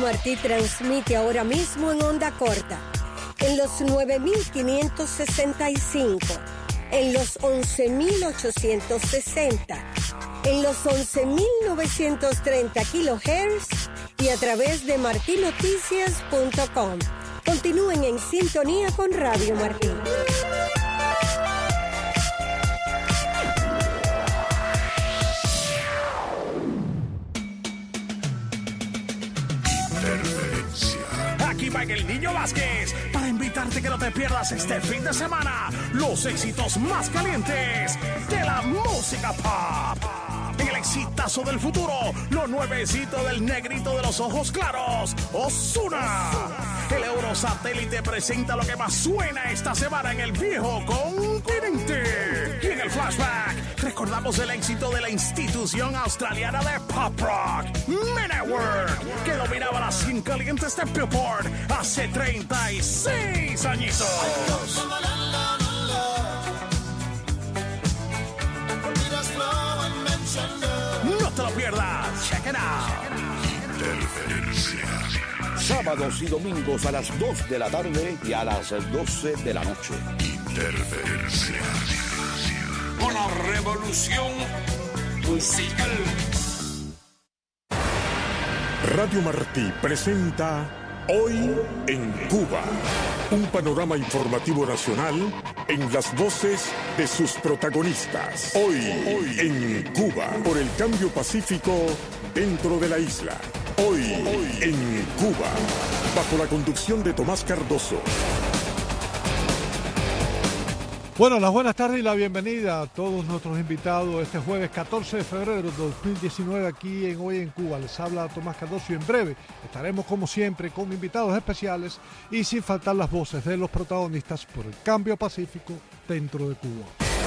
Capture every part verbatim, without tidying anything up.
Martí transmite ahora mismo en onda corta, en los nueve mil quinientos sesenta y cinco, en los once mil ochocientos sesenta, en los once mil novecientos treinta kilohertz y a través de marti noticias punto com. Continúen en sintonía con Radio Martí. Aquí va el Niño Vázquez para invitarte que no te pierdas este fin de semana los éxitos más calientes de la música pop. En el exitazo del futuro, lo nuevecito del negrito de los ojos claros, Ozuna. El Eurosatélite presenta lo que más suena esta semana en el viejo continente. Y en el flashback, recordamos el éxito de la institución australiana de pop rock, Men at Work, que dominaba las cien calientes de Billboard hace treinta y seis añitos. No te lo pierdas. Check it out. Interferencia. Sábados y domingos a las dos de la tarde y a las doce de la noche. Interferencia. Una revolución musical. Radio Martí presenta Hoy en Cuba. Un panorama informativo nacional en las voces de sus protagonistas. Hoy, Hoy en Cuba. Por el cambio pacífico dentro de la isla. Hoy, Hoy en Cuba. Bajo la conducción de Tomás Cardoso. Bueno, las buenas tardes y la bienvenida a todos nuestros invitados este jueves catorce de febrero de dos mil diecinueve aquí en Hoy en Cuba. Les habla Tomás Cardoso y en breve estaremos como siempre con invitados especiales y sin faltar las voces de los protagonistas por el cambio pacífico dentro de Cuba.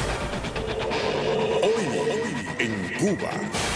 Hoy, hoy en Cuba.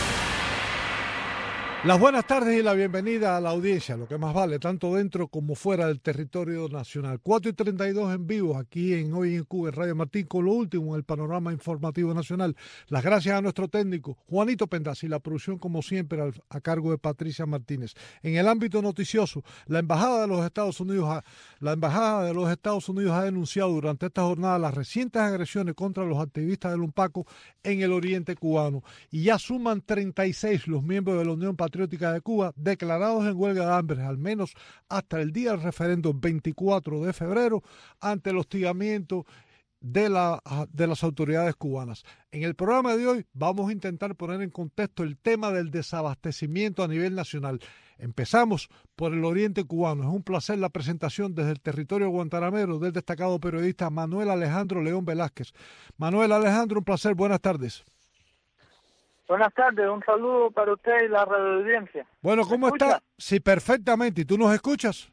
Las buenas tardes y la bienvenida a la audiencia, lo que más vale, tanto dentro como fuera del territorio nacional. cuatro y treinta y dos en vivo aquí en Hoy en Cuba, en Radio Martín, con lo último en el panorama informativo nacional. Las gracias a nuestro técnico, Juanito Pendaz, y la producción, como siempre, al, a cargo de Patricia Martínez. En el ámbito noticioso, la Embajada de los Estados Unidos ha, la Embajada de los Estados Unidos ha denunciado durante esta jornada las recientes agresiones contra los activistas del UNPACO en el oriente cubano. Y ya suman treinta y seis los miembros de la Unión Patriótica de Cuba declarados en huelga de hambre, al menos hasta el día del referendo veinticuatro de febrero, ante el hostigamiento de, la, de las autoridades cubanas. En el programa de hoy vamos a intentar poner en contexto el tema del desabastecimiento a nivel nacional. Empezamos por el oriente cubano. Es un placer la presentación desde el territorio guantanamero del destacado periodista Manuel Alejandro León Velázquez. Manuel Alejandro, un placer, buenas tardes. Buenas tardes, un saludo para usted y la radioaudiencia. Bueno, ¿cómo está? Sí, perfectamente. ¿Y tú nos escuchas?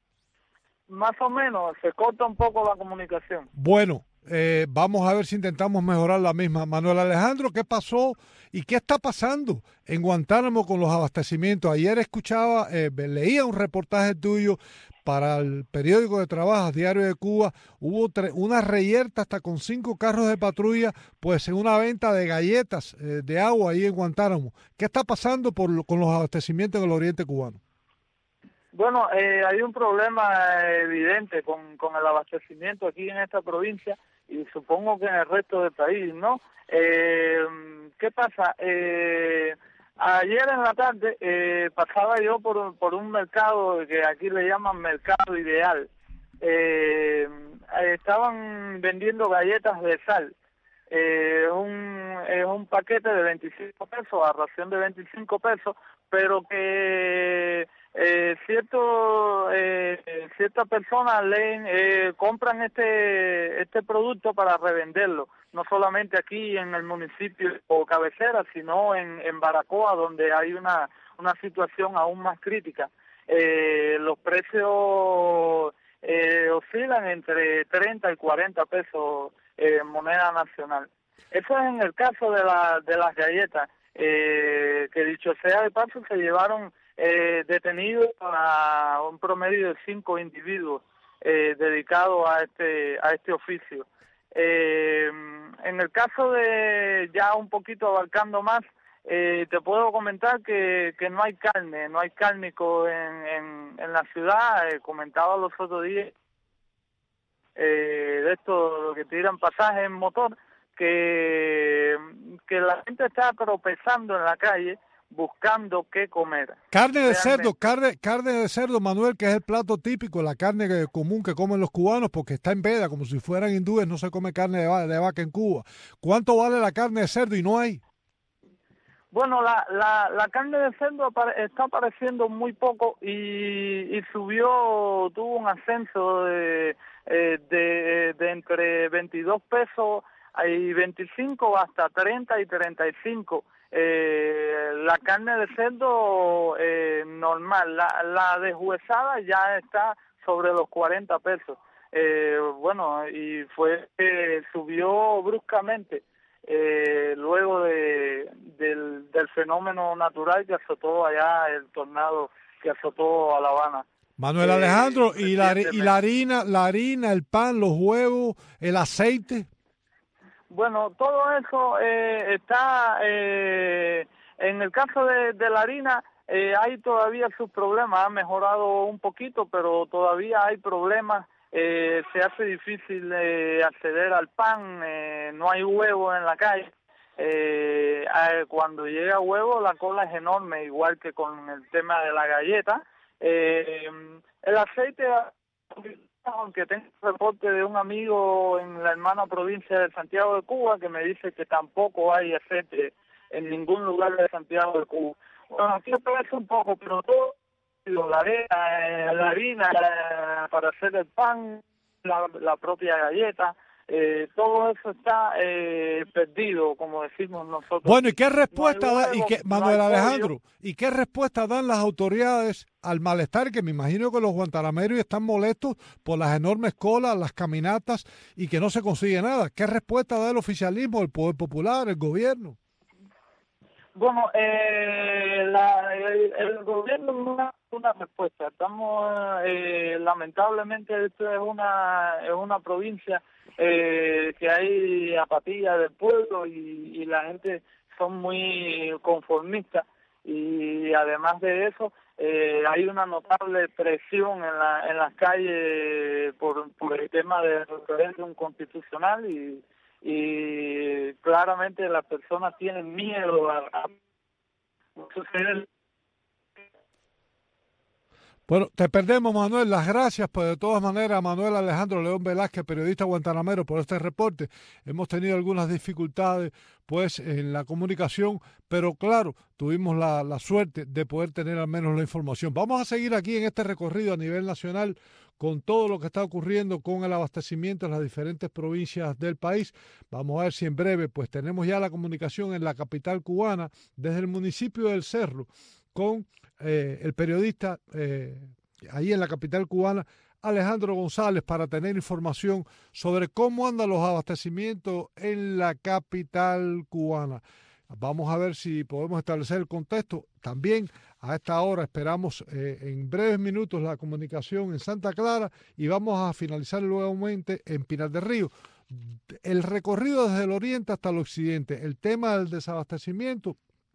Más o menos, se corta un poco la comunicación. Bueno, eh, vamos a ver si intentamos mejorar la misma. Manuel Alejandro, ¿qué pasó y qué está pasando en Guantánamo con los abastecimientos? Ayer escuchaba, eh, leía un reportaje tuyo para el periódico de Trabajas, Diario de Cuba. Hubo tre- una reyerta hasta con cinco carros de patrulla, pues en una venta de galletas eh, de agua ahí en Guantánamo. ¿Qué está pasando por lo, con los abastecimientos en el oriente cubano? Bueno, eh, hay un problema evidente con, con el abastecimiento aquí en esta provincia y supongo que en el resto del país, ¿no? Eh, ¿Qué pasa? Eh, ayer en la tarde eh, pasaba yo por, por un mercado que aquí le llaman Mercado Ideal. Eh, estaban vendiendo galletas de sal. Eh, un, es un paquete de veinticinco pesos, a ración de veinticinco pesos, pero que eh, cierto, eh, ciertas personas leen, eh, compran este este producto para revenderlo, no solamente aquí en el municipio o cabecera, sino en, en Baracoa, donde hay una, una situación aún más crítica. Eh, los precios eh, oscilan entre treinta y cuarenta pesos en eh, moneda nacional. Eso es en el caso de, la, de las galletas, eh, que dicho sea de paso, se llevaron eh, detenidos a un promedio de cinco individuos eh, dedicados a este, a este oficio. Eh, en el caso de, ya un poquito abarcando más, eh, te puedo comentar que, que no hay carne, no hay cárnico en, en, en la ciudad. Eh, comentaba los otros días eh, de esto, lo que tiran pasajes en motor, que, que la gente está tropezando en la calle buscando qué comer. Carne de cerdo, carne, carne de cerdo, Manuel, que es el plato típico, la carne que, común que comen los cubanos, porque está en veda, como si fueran hindúes, no se come carne de, va de vaca en Cuba. ¿Cuánto vale la carne de cerdo y no hay? Bueno, la, la, la carne de cerdo está apareciendo muy poco y, y subió, tuvo un ascenso de, de, de entre veintidós pesos y veinticinco hasta treinta y treinta y cinco. Eh, la carne de cerdo eh, normal, la, la deshuesada ya está sobre los cuarenta pesos. Eh, bueno, y fue eh, subió bruscamente eh, luego de del, del fenómeno natural que azotó allá, el tornado que azotó a La Habana. Manuel Alejandro, eh, y la y la harina, la harina, el pan, los huevos, el aceite. Bueno, todo eso eh, está, eh, en el caso de, de la harina, eh, hay todavía sus problemas, ha mejorado un poquito, pero todavía hay problemas, eh, se hace difícil eh, acceder al pan, eh, no hay huevo en la calle, eh, cuando llega huevo la cola es enorme, igual que con el tema de la galleta. Eh, el aceite, aunque tengo un reporte de un amigo en la hermana provincia de Santiago de Cuba que me dice que tampoco hay aceite en ningún lugar de Santiago de Cuba. Bueno, aquí aparece un poco, pero todo, la arena, la harina para hacer el pan, la, la propia galleta, eh, todo eso está eh, perdido, como decimos nosotros. Bueno, ¿y qué respuesta no da, huevo, y qué, Manuel no Alejandro, y qué respuesta dan las autoridades al malestar, que me imagino que los guantanameros están molestos por las enormes colas, las caminatas, y que no se consigue nada? ¿Qué respuesta da el oficialismo, el Poder Popular, el gobierno? Bueno, eh, la, el, el gobierno no da una respuesta. Estamos, eh, lamentablemente, esto es una, es una provincia eh, que hay apatía del pueblo y, y la gente son muy conformistas. Y además de eso, eh, hay una notable presión en, la, en las calles por, por el tema del referéndum constitucional y y claramente las personas tienen miedo a, a suceder. Bueno, te perdemos, Manuel. Las gracias, pues de todas maneras, Manuel Alejandro León Velázquez, periodista guantanamero, por este reporte. Hemos tenido algunas dificultades, pues, en la comunicación, pero claro, tuvimos la, la suerte de poder tener al menos la información. Vamos a seguir aquí en este recorrido a nivel nacional con todo lo que está ocurriendo con el abastecimiento en las diferentes provincias del país. Vamos a ver si en breve, pues, tenemos ya la comunicación en la capital cubana, desde el municipio del Cerro, con eh, el periodista eh, ahí en la capital cubana, Alejandro González, para tener información sobre cómo andan los abastecimientos en la capital cubana. Vamos a ver si podemos establecer el contexto. También a esta hora esperamos eh, en breves minutos la comunicación en Santa Clara y vamos a finalizar nuevamente en Pinar del Río. El recorrido desde el oriente hasta el occidente, el tema del desabastecimiento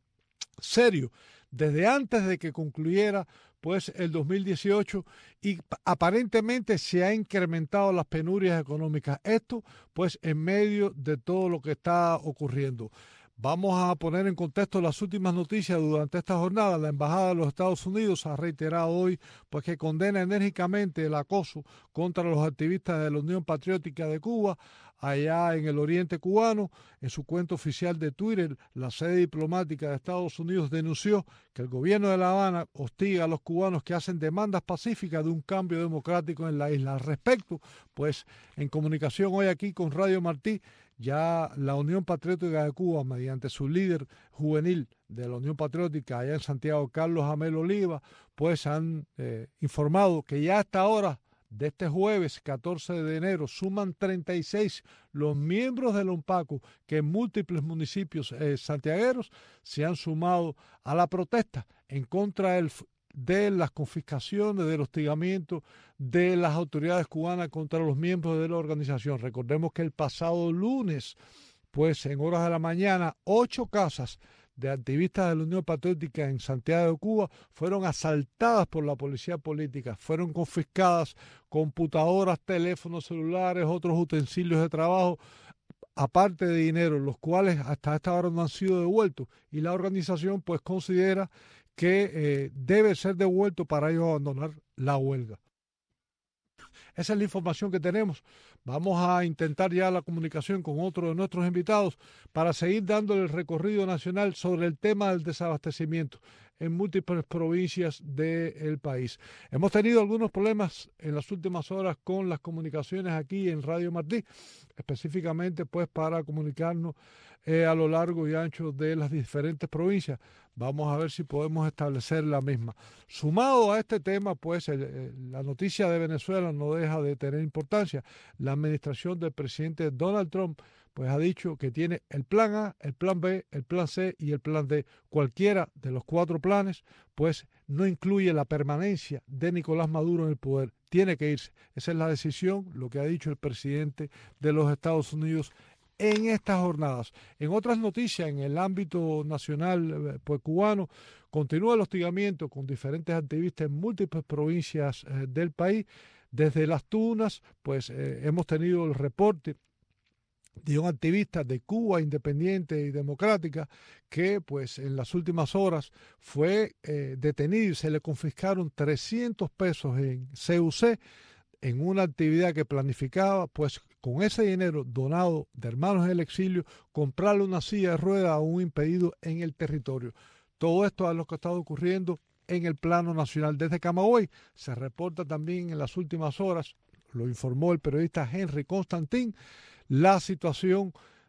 serio, desde antes de que concluyera pues el dos mil dieciocho, y aparentemente se ha incrementado las penurias económicas. Esto pues en medio de todo lo que está ocurriendo. Vamos a poner en contexto las últimas noticias durante esta jornada. La Embajada de los Estados Unidos ha reiterado hoy pues que condena enérgicamente el acoso contra los activistas de la Unión Patriótica de Cuba allá en el oriente cubano. En su cuenta oficial de Twitter, la sede diplomática de Estados Unidos denunció que el gobierno de La Habana hostiga a los cubanos que hacen demandas pacíficas de un cambio democrático en la isla. Al respecto, pues en comunicación hoy aquí con Radio Martí, ya la Unión Patriótica de Cuba, mediante su líder juvenil de la Unión Patriótica allá en Santiago, Carlos Amel Oliva, pues han eh, informado que ya hasta ahora de este jueves catorce de enero suman treinta y seis los miembros del ONPACU que en múltiples municipios eh, santiagueros se han sumado a la protesta en contra del de las confiscaciones, del hostigamiento de las autoridades cubanas contra los miembros de la organización. Recordemos que el pasado lunes, pues en horas de la mañana, ocho casas de activistas de la Unión Patriótica en Santiago de Cuba fueron asaltadas por la policía política, fueron confiscadas computadoras, teléfonos celulares, otros utensilios de trabajo, aparte de dinero, los cuales hasta esta hora no han sido devueltos, y la organización pues considera que eh, debe ser devuelto para ellos abandonar la huelga. Esa es la información que tenemos. Vamos a intentar ya la comunicación con otro de nuestros invitados para seguir dándole el recorrido nacional sobre el tema del desabastecimiento en múltiples provincias del país. Hemos tenido algunos problemas en las últimas horas con las comunicaciones aquí en Radio Martí, específicamente pues para comunicarnos eh, a lo largo y ancho de las diferentes provincias. Vamos a ver si podemos establecer la misma. Sumado a este tema, pues el, el, la noticia de Venezuela no deja de tener importancia. La administración del presidente Donald Trump pues ha dicho que tiene el plan A, el plan B, el plan C y el plan D. Cualquiera de los cuatro planes pues no incluye la permanencia de Nicolás Maduro en el poder. Tiene que irse. Esa es la decisión, lo que ha dicho el presidente de los Estados Unidos en estas jornadas. En otras noticias, en el ámbito nacional pues, cubano, continúa el hostigamiento con diferentes activistas en múltiples provincias eh, del país. Desde Las Tunas, pues eh, hemos tenido el reporte de un activista de Cuba Independiente y Democrática que pues en las últimas horas fue eh, detenido y se le confiscaron trescientos pesos en C U C en una actividad que planificaba pues con ese dinero donado de Hermanos del Exilio comprarle una silla de ruedas a un impedido en el territorio. Todo esto es lo que ha estado ocurriendo en el plano nacional. Desde Camagüey se reporta también en las últimas horas, lo informó el periodista Henry Constantín, la situación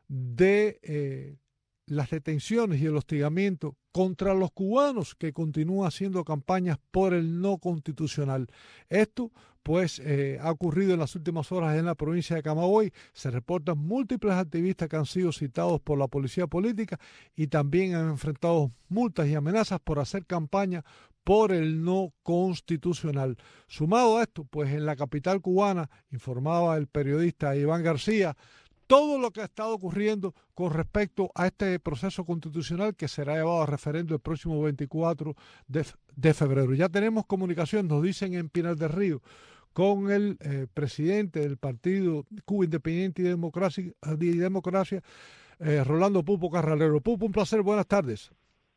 de eh, las detenciones y el hostigamiento contra los cubanos que continúan haciendo campañas por el no constitucional. Esto pues eh, ha ocurrido en las últimas horas en la provincia de Camagüey. Se reportan múltiples activistas que han sido citados por la policía política y también han enfrentado multas y amenazas por hacer campaña por el no constitucional. Sumado a esto, pues en la capital cubana, informaba el periodista Iván García, todo lo que ha estado ocurriendo con respecto a este proceso constitucional que será llevado a referendo el próximo veinticuatro de febrero. Ya tenemos comunicación, nos dicen en Pinar del Río, con el eh, presidente del partido Cuba Independiente y Democracia, y Democracia eh, Rolando Pupo Carralero. Pupo, un placer, buenas tardes.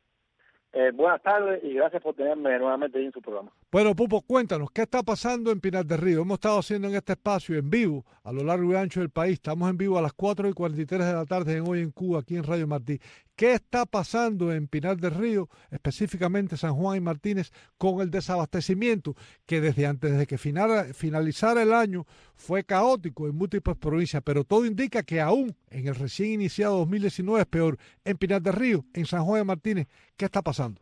Eh, buenas tardes y gracias por tenerme nuevamente en su programa. Bueno, Pupo, cuéntanos, ¿qué está pasando en Pinar del Río? Hemos estado haciendo en este espacio en vivo, a lo largo y ancho del país. Estamos en vivo a las cuatro y cuarenta y tres de la tarde en Hoy en Cuba, aquí en Radio Martí. ¿Qué está pasando en Pinar del Río, específicamente San Juan y Martínez, con el desabastecimiento que desde antes de que final, finalizara el año fue caótico en múltiples provincias, pero todo indica que aún en el recién iniciado dos mil diecinueve es peor? En Pinar del Río, en San Juan y Martínez, ¿qué está pasando?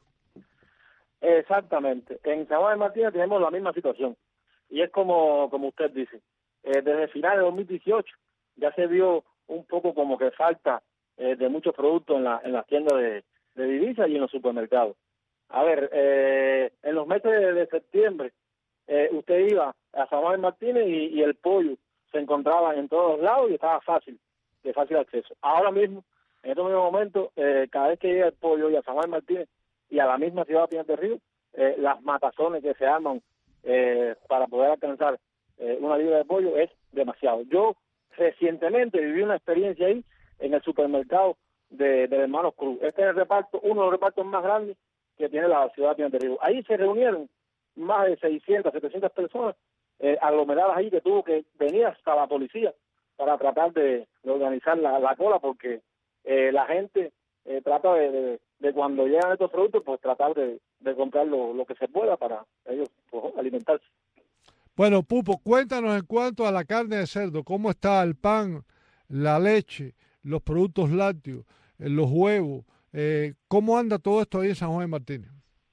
Exactamente. En San Juan de Martínez tenemos la misma situación. Y es como, como usted dice, eh, desde finales de dos mil dieciocho ya se vio un poco como que falta eh, de muchos productos en, la, en las tiendas de, de divisas y en los supermercados. A ver, eh, en los meses de, de septiembre eh, usted iba a San Juan de Martínez y, y el pollo se encontraba en todos lados y estaba fácil, de fácil acceso. Ahora mismo, en este mismo momento, eh, cada vez que llega el pollo y a San Juan de Martínez y a la misma ciudad de Pinar del Río, eh, las matazones que se arman eh, para poder alcanzar eh, una libra de pollo es demasiado. Yo recientemente viví una experiencia ahí en el supermercado de, de Hermanos Cruz. Este es el reparto, uno de los repartos más grandes que tiene la ciudad de Pinar del Río. Ahí se reunieron más de seiscientas, setecientas personas eh, aglomeradas ahí, que tuvo que venir hasta la policía para tratar de, de organizar la, la cola, porque eh, la gente eh, trata de, de de cuando llegan estos productos, pues tratar de, de comprar lo, lo que se pueda para ellos pues, alimentarse. Bueno, Pupo, cuéntanos en cuanto a la carne de cerdo, ¿cómo está el pan, la leche, los productos lácteos, eh, los huevos? Eh, ¿Cómo anda todo esto ahí en San Juan de Martínez?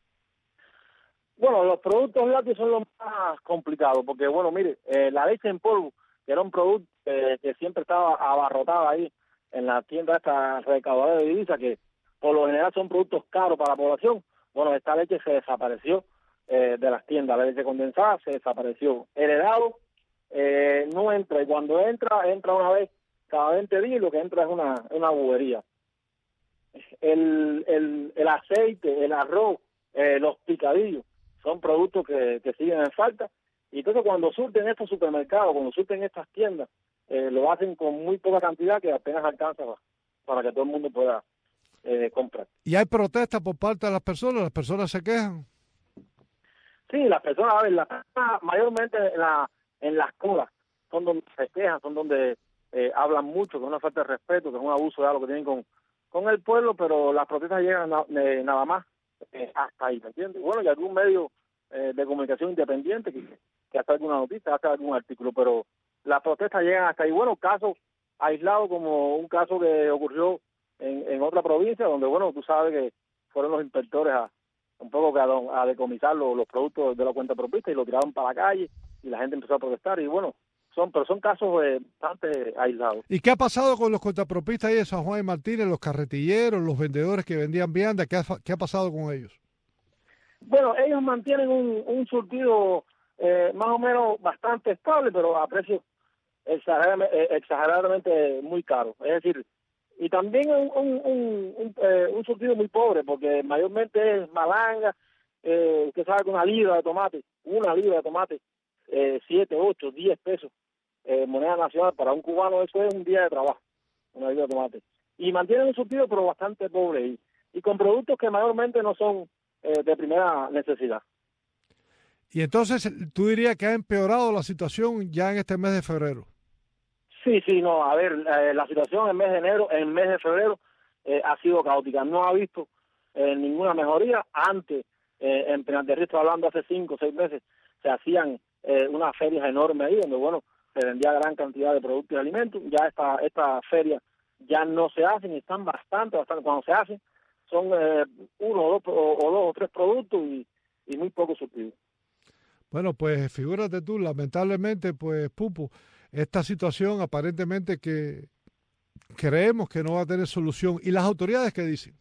Bueno, los productos lácteos son los más complicados, porque, bueno, mire, eh, la leche en polvo, que era un producto eh, que siempre estaba abarrotado ahí en la tienda esta recaudadora de divisas, que por lo general son productos caros para la población. Bueno, esta leche se desapareció eh, de las tiendas, la leche condensada se desapareció. El helado eh, no entra, y cuando entra, entra una vez cada veinte días, y lo que entra es una, una bobería. el, el, el aceite, el arroz, eh, los picadillos, son productos que, que siguen en falta. Y entonces cuando surten estos supermercados, cuando surten estas tiendas, eh, lo hacen con muy poca cantidad que apenas alcanza para, para que todo el mundo pueda eh, comprar. ¿Y hay protestas por parte de las personas? ¿Las personas se quejan? Sí, las personas, a ver, las personas mayormente en, la, en las colas son donde se quejan, son donde eh, hablan mucho, que es una falta de respeto, que es un abuso de algo que tienen con, con el pueblo, pero las protestas llegan na, eh, nada más eh, hasta ahí, ¿me entiendes? Bueno, y algún medio eh, de comunicación independiente que, que hace alguna noticia, hace algún artículo, pero las protestas llegan hasta ahí. Bueno, casos aislados como un caso que ocurrió en, en otra provincia, donde, bueno, tú sabes que fueron los inspectores a un poco que a, a decomisar los, los productos de la cuenta propista y lo tiraron para la calle y la gente empezó a protestar y bueno, son pero son casos eh, bastante aislados. ¿Y qué ha pasado con los cuentapropistas ahí de San Juan y Martínez, los carretilleros, los vendedores que vendían vianda? ¿Qué ha, qué ha pasado con ellos? Bueno, ellos mantienen un, un surtido eh, más o menos bastante estable, pero a precios exageradamente, exageradamente muy caros. Es decir, y también un, un, un, un, eh, un surtido muy pobre, porque mayormente es malanga, eh, usted sabe que una libra de tomate, una libra de tomate, eh, siete, ocho, diez pesos, eh, moneda nacional, para un cubano eso es un día de trabajo, una libra de tomate. Y mantienen un surtido pero bastante pobre, y, y con productos que mayormente no son eh, de primera necesidad. Y entonces, ¿tú dirías que ha empeorado la situación ya en este mes de febrero? Sí, sí, no, a ver, eh, la situación en el mes de enero, en el mes de febrero, eh, ha sido caótica. No ha visto eh, ninguna mejoría. Antes, eh, en Penalterrí, estoy hablando hace cinco o seis meses, se hacían eh, unas ferias enormes ahí, donde, bueno, se vendía gran cantidad de productos y alimentos. Ya esta, esta feria ya no se hacen, están bastante, bastante. Cuando se hacen, son eh, uno o dos, o, o dos o tres productos y, y muy poco surtidos. Bueno, pues figúrate tú, lamentablemente, pues, Pupo, esta situación aparentemente que creemos que no va a tener solución. ¿Y las autoridades qué dicen?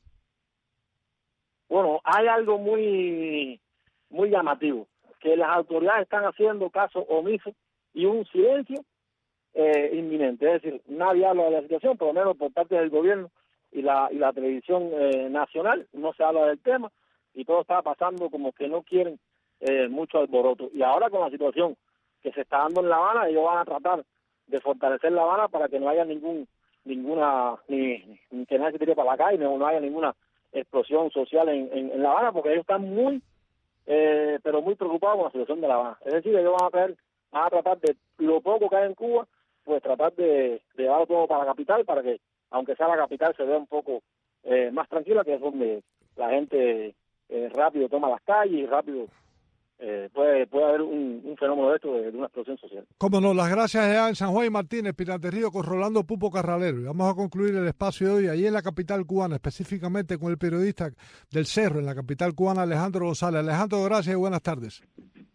Bueno, hay algo muy muy llamativo, que las autoridades están haciendo caso omiso y un silencio eh, inminente. Es decir, nadie habla de la situación, por lo menos por parte del gobierno y la y la televisión eh, nacional, no se habla del tema y todo está pasando como que no quieren eh, mucho alboroto. Y ahora con la situación que se está dando en La Habana, ellos van a tratar de fortalecer La Habana para que no haya ningún ninguna ni, ni que nadie se tire para la calle, no, no haya ninguna explosión social en, en, en La Habana, porque ellos están muy eh, pero muy preocupados con la situación de La Habana. Es decir, ellos van a, traer, van a tratar de lo poco que hay en Cuba, pues tratar de, de llevarlo todo para la capital, para que aunque sea la capital se vea un poco eh, más tranquila, que es donde la gente eh, rápido toma las calles y rápido Eh, puede puede haber un, un fenómeno de esto, de, de una explosión social. Cómo no, las gracias ya en San Juan y Martínez, Pinar-del-Río, con Rolando Pupo Carralero. Y vamos a concluir el espacio de hoy allí en la capital cubana, específicamente con el periodista del Cerro, en la capital cubana, Alejandro González. Alejandro, gracias y buenas tardes.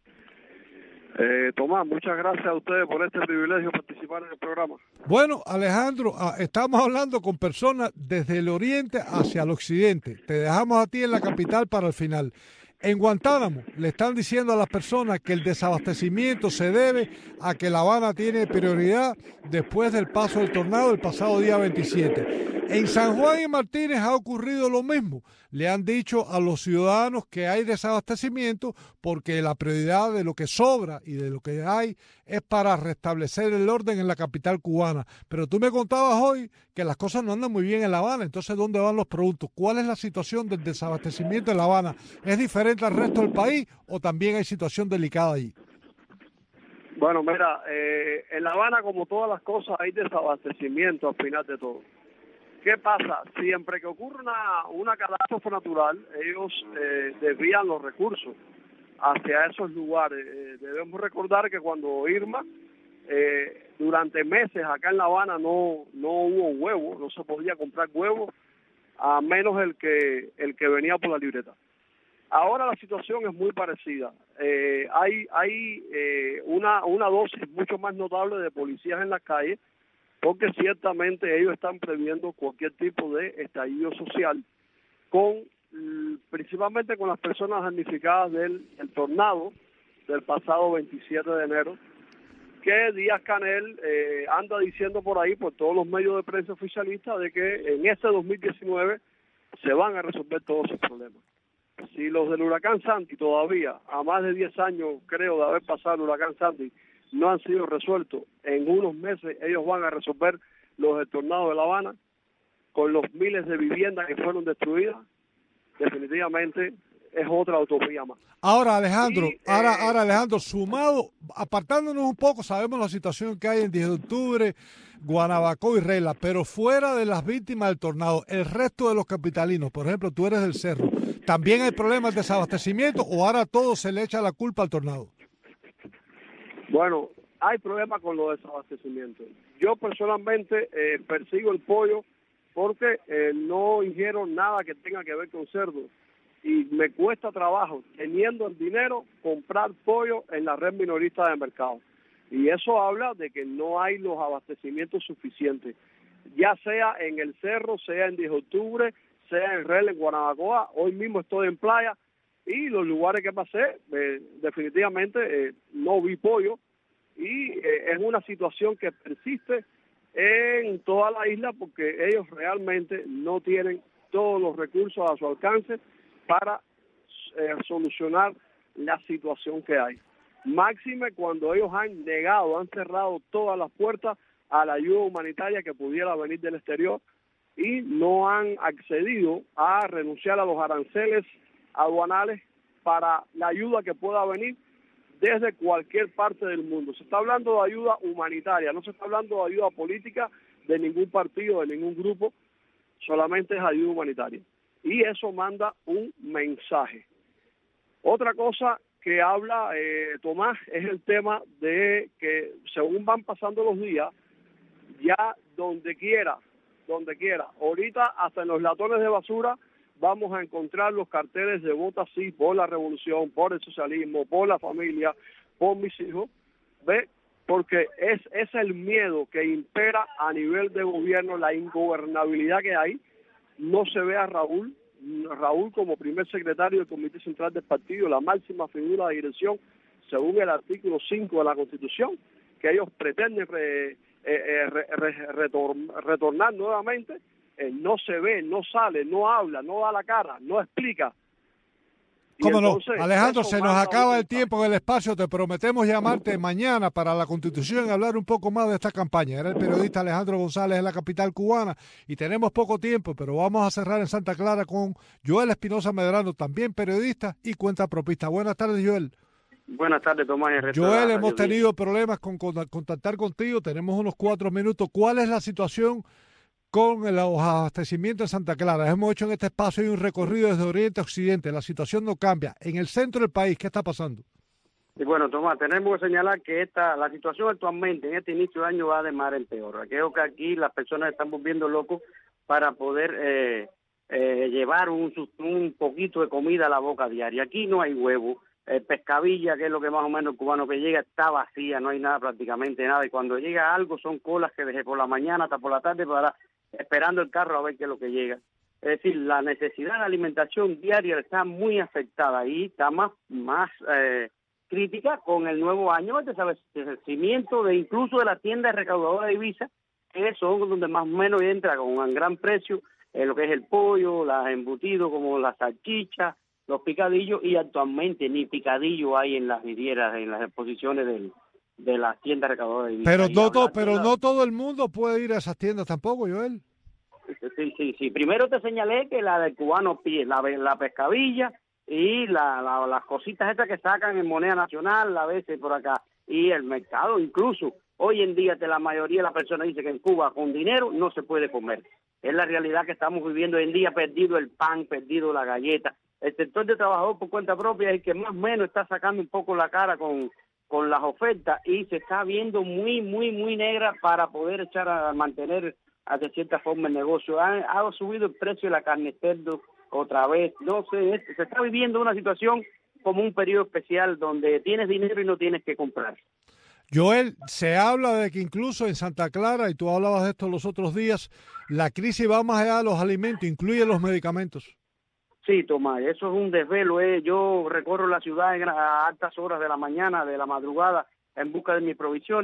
Eh, Tomás, muchas gracias a ustedes por este privilegio de participar en el programa. Bueno, Alejandro, estamos hablando con personas desde el oriente hacia el occidente. Te dejamos a ti en la capital para el final. En Guantánamo le están diciendo a las personas que el desabastecimiento se debe a que La Habana tiene prioridad después del paso del tornado el pasado día veintisiete. En San Juan y Martínez ha ocurrido lo mismo. Le han dicho a los ciudadanos que hay desabastecimiento porque la prioridad de lo que sobra y de lo que hay es para restablecer el orden en la capital cubana. Pero tú me contabas hoy que las cosas no andan muy bien en La Habana. Entonces, ¿dónde van los productos? ¿Cuál es la situación del desabastecimiento en La Habana? ¿Es diferente al resto del país o también hay situación delicada allí? Bueno, mira, eh, en La Habana, como todas las cosas, hay desabastecimiento al final de todo. ¿Qué pasa? Siempre que ocurre una, una catástrofe natural, ellos eh, desvían los recursos hacia esos lugares. Eh, debemos recordar que cuando Irma, eh, durante meses acá en La Habana no no hubo huevo, no se podía comprar huevo, a menos el que el que venía por la libreta. Ahora la situación es muy parecida. Eh, hay hay eh, una, una dosis mucho más notable de policías en las calles, porque ciertamente ellos están previendo cualquier tipo de estallido social, con principalmente con las personas damnificadas del el tornado del pasado veintisiete de enero, que Díaz-Canel eh, anda diciendo por ahí, por todos los medios de prensa oficialistas, de que en este dos mil diecinueve se van a resolver todos esos problemas. Si los del huracán Sandy todavía, a más de diez años creo de haber pasado el huracán Sandy, no han sido resueltos, en unos meses ellos van a resolver los del tornado de La Habana, con los miles de viviendas que fueron destruidas, definitivamente es otra utopía más. Ahora, Alejandro, y, ahora, eh, ahora Alejandro, sumado, apartándonos un poco, sabemos la situación que hay en diez de octubre, Guanabacoa y Regla, pero fuera de las víctimas del tornado, el resto de los capitalinos, por ejemplo, tú eres del Cerro, ¿también hay problemas de desabastecimiento o ahora todo se le echa la culpa al tornado? Bueno, hay problemas con los desabastecimientos. Yo personalmente eh, persigo el pollo porque eh, no ingiero nada que tenga que ver con cerdo y me cuesta trabajo, teniendo el dinero, comprar pollo en la red minorista de mercado. Y eso habla de que no hay los abastecimientos suficientes, ya sea en el Cerro, sea en diez de octubre, sea en Regla, en Guanabacoa. Hoy mismo estoy en playa y los lugares que pasé, eh, definitivamente eh, no vi pollo y eh, es una situación que persiste en toda la isla porque ellos realmente no tienen todos los recursos a su alcance para eh, solucionar la situación que hay. Máxime cuando ellos han negado, han cerrado todas las puertas a la ayuda humanitaria que pudiera venir del exterior y no han accedido a renunciar a los aranceles aduanales para la ayuda que pueda venir desde cualquier parte del mundo. Se está hablando de ayuda humanitaria, no se está hablando de ayuda política de ningún partido, de ningún grupo, solamente es ayuda humanitaria. Y eso manda un mensaje. Otra cosa que habla eh, Tomás es el tema de que según van pasando los días, ya donde quiera, donde quiera, ahorita hasta en los latones de basura vamos a encontrar los carteles de vota sí por la revolución, por el socialismo, por la familia, por mis hijos, ¿ve? Porque es, es el miedo que impera a nivel de gobierno, la ingobernabilidad que hay. No se ve a Raúl, Raúl como primer secretario del Comité Central del Partido, la máxima figura de dirección, según el artículo cinco de la Constitución, que ellos pretenden re, eh, eh, re, re, retorn, retornar nuevamente. Eh, no se ve, no sale, no habla, no da la cara, no explica. ¿Cómo no? Alejandro, se nos acaba el tiempo en el espacio. Te prometemos llamarte mañana para la Constitución y hablar un poco más de esta campaña. Era el periodista Alejandro González en la capital cubana y tenemos poco tiempo, pero vamos a cerrar en Santa Clara con Joel Espinosa Medrano, también periodista y cuentapropista. Buenas tardes, Joel. Buenas tardes, Tomás. Joel, hemos tenido problemas con, con contactar contigo. Tenemos unos cuatro minutos. ¿Cuál es la situación con el abastecimiento en Santa Clara? Hemos hecho en este espacio un recorrido desde Oriente a Occidente. La situación no cambia. En el centro del país, ¿qué está pasando? Y bueno, Tomás, tenemos que señalar que esta la situación actualmente en este inicio de año va de mar en peor. Creo que aquí las personas están volviendo locos para poder eh, eh, llevar un, un poquito de comida a la boca diaria. Aquí no hay huevo. Eh, pescadilla, que es lo que más o menos el cubano que llega, está vacía, no hay nada, prácticamente nada. Y cuando llega algo son colas que dejé por la mañana hasta por la tarde para esperando el carro a ver qué es lo que llega. Es decir, la necesidad de alimentación diaria está muy afectada y está más, más eh, crítica con el nuevo año, el desabastecimiento de incluso de las tiendas recaudadoras de divisas, que son donde más o menos entra con un gran precio eh, lo que es el pollo, los embutidos como las salchichas, los picadillos, y actualmente ni picadillo hay en las vidrieras, en las exposiciones del, de las tiendas recaudadoras de divisas. Pero, no, to, pero la... no todo el mundo puede ir a esas tiendas tampoco, Joel. Sí, sí, sí. Primero te señalé que la del cubano pide la, la pescadilla y la, la, las cositas estas que sacan en moneda nacional, a veces por acá, y el mercado incluso. Hoy en día de la mayoría de las personas dice que en Cuba con dinero no se puede comer. Es la realidad que estamos viviendo hoy en día, perdido el pan, perdido la galleta. El sector de trabajador por cuenta propia es el que más o menos está sacando un poco la cara con, con las ofertas y se está viendo muy, muy, muy negra para poder echar a mantener de cierta forma el negocio. Ha, ha subido el precio de la carne cerdo otra vez. No sé, es, se está viviendo una situación como un periodo especial donde tienes dinero y no tienes que comprar. Joel, se habla de que incluso en Santa Clara, y tú hablabas de esto los otros días, la crisis va más allá de los alimentos, incluye los medicamentos. Sí, Tomás, eso es un desvelo. Eh. Yo recorro la ciudad en, a altas horas de la mañana, de la madrugada, en busca de mis provisiones,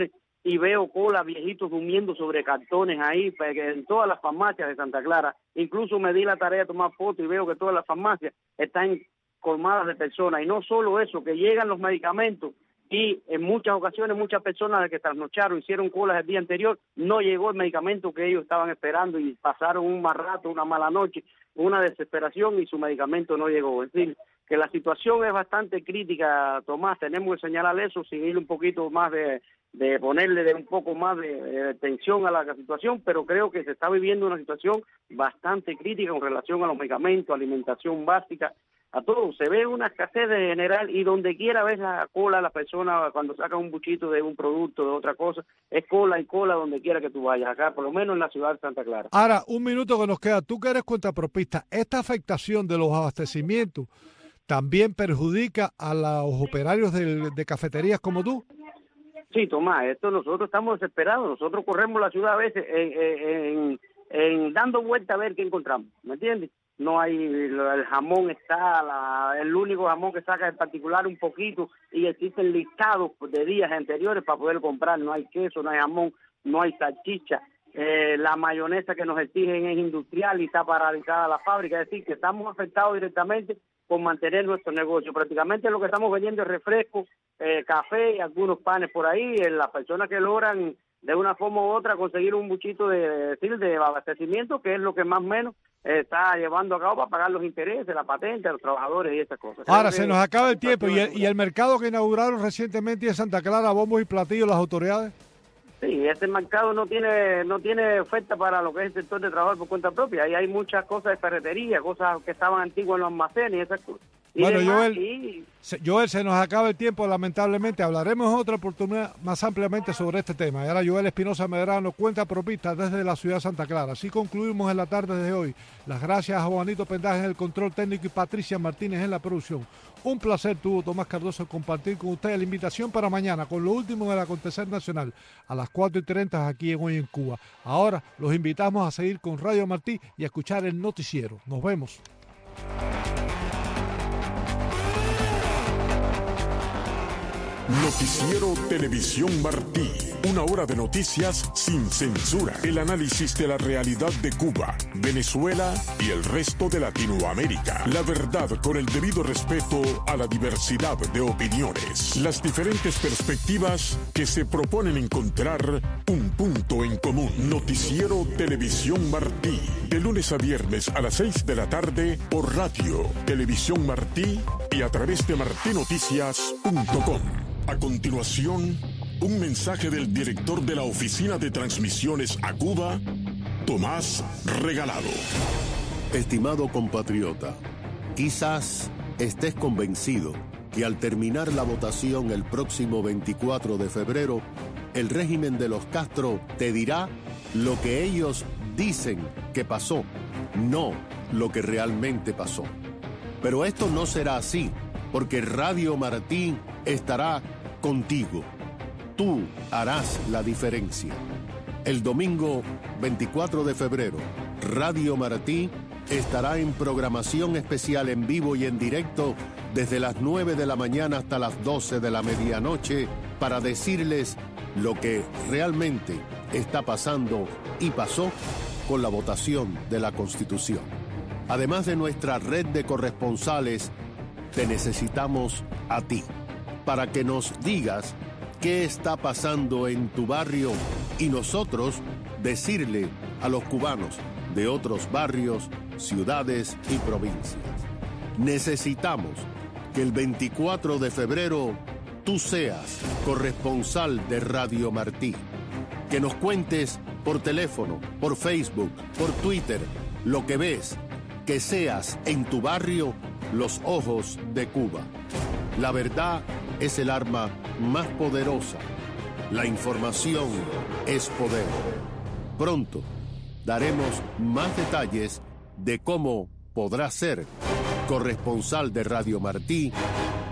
y veo colas, viejitos durmiendo sobre cartones ahí, en todas las farmacias de Santa Clara. Incluso me di la tarea de tomar fotos y veo que todas las farmacias están colmadas de personas. Y no solo eso, que llegan los medicamentos y en muchas ocasiones muchas personas que trasnocharon, hicieron colas el día anterior, no llegó el medicamento que ellos estaban esperando y pasaron un mal rato, una mala noche, una desesperación y su medicamento no llegó. Es decir, que la situación es bastante crítica, Tomás, tenemos que señalar eso, seguir un poquito más de, de ponerle de un poco más de, de tensión a la situación, pero creo que se está viviendo una situación bastante crítica con relación a los medicamentos, alimentación básica, a todo. Se ve una escasez de general y donde quiera ves la cola, la persona cuando saca un buchito de un producto, de otra cosa, es cola y cola donde quiera que tú vayas, acá por lo menos en la ciudad de Santa Clara. Ahora, un minuto que nos queda, tú que eres cuentapropista, esta afectación de los abastecimientos también perjudica a los operarios de, de cafeterías como tú. Sí, Tomás, esto nosotros estamos desesperados, nosotros corremos la ciudad a veces en, en, en dando vuelta a ver qué encontramos, ¿me entiendes? No hay, el jamón está, la, el único jamón que saca en particular un poquito y existen listados de días anteriores para poder comprar, no hay queso, no hay jamón, no hay salchicha, eh, la mayonesa que nos exigen es industrial y está paralizada la fábrica, es decir, que estamos afectados directamente por mantener nuestro negocio. Prácticamente lo que estamos vendiendo es refresco, eh, café y algunos panes por ahí. Eh, las personas que logran de una forma u otra conseguir un buchito de, de, de abastecimiento, que es lo que más o menos eh, está llevando a cabo para pagar los intereses, la patente, los trabajadores y esas cosas. Ahora Creo se nos acaba el tiempo. ¿Y el, y el mercado que inauguraron recientemente en Santa Clara, bombos y platillos, las autoridades? Sí, este mercado no tiene no tiene oferta para lo que es el sector de trabajo por cuenta propia. Ahí hay muchas cosas de ferretería, cosas que estaban antiguas en los almacenes y esas cosas. Y bueno, demás, Joel, y... se, Joel, se nos acaba el tiempo, lamentablemente. Hablaremos en otra oportunidad más ampliamente sobre este tema. Y ahora Joel Espinosa Medrano, cuentapropista desde la ciudad de Santa Clara. Así concluimos en la tarde de hoy. Las gracias a Juanito Pendaje en el control técnico y Patricia Martínez en la producción. Un placer tuvo Tomás Cardoso compartir con ustedes la invitación para mañana con lo último del acontecer nacional a las cuatro y treinta aquí en Hoy en Cuba. Ahora los invitamos a seguir con Radio Martí y a escuchar el noticiero. Nos vemos. Noticiero Televisión Martí. Una hora de noticias sin censura. El análisis de la realidad de Cuba, Venezuela y el resto de Latinoamérica. La verdad con el debido respeto a la diversidad de opiniones. Las diferentes perspectivas que se proponen encontrar un punto en común. Noticiero Televisión Martí. De lunes a viernes a las seis de la tarde por Radio Televisión Martí y a través de martí noticias punto com. A continuación, un mensaje del director de la Oficina de Transmisiones a Cuba, Tomás Regalado. Estimado compatriota, quizás estés convencido que al terminar la votación el próximo veinticuatro de febrero, el régimen de los Castro te dirá lo que ellos dicen que pasó, no lo que realmente pasó. Pero esto no será así, porque Radio Martí estará contigo. Tú harás la diferencia. El domingo veinticuatro de febrero, Radio Martí estará en programación especial en vivo y en directo desde las nueve de la mañana hasta las doce de la medianoche para decirles lo que realmente está pasando y pasó con la votación de la Constitución. Además de nuestra red de corresponsales, te necesitamos a ti, para que nos digas qué está pasando en tu barrio y nosotros decirle a los cubanos de otros barrios, ciudades y provincias. Necesitamos que el veinticuatro de febrero tú seas corresponsal de Radio Martí, que nos cuentes por teléfono, por Facebook, por Twitter, lo que ves, que seas en tu barrio los ojos de Cuba. La verdad es el arma más poderosa. La información es poder. Pronto daremos más detalles de cómo podrás ser corresponsal de Radio Martí